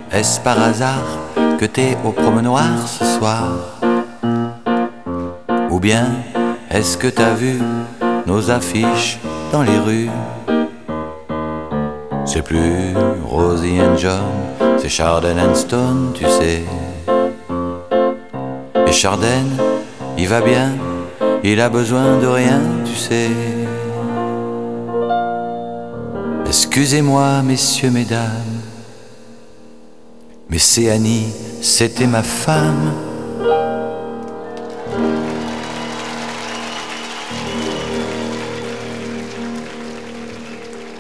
est-ce par hasard que t'es au promenoir ce soir? Ou bien est-ce que t'as vu nos affiches dans les rues? C'est plus Rosie and John, c'est Chardin and Stone, tu sais. Et Chardin, il va bien, il a besoin de rien, tu sais. Excusez-moi, messieurs, mesdames, mais c'est Annie, c'était ma femme.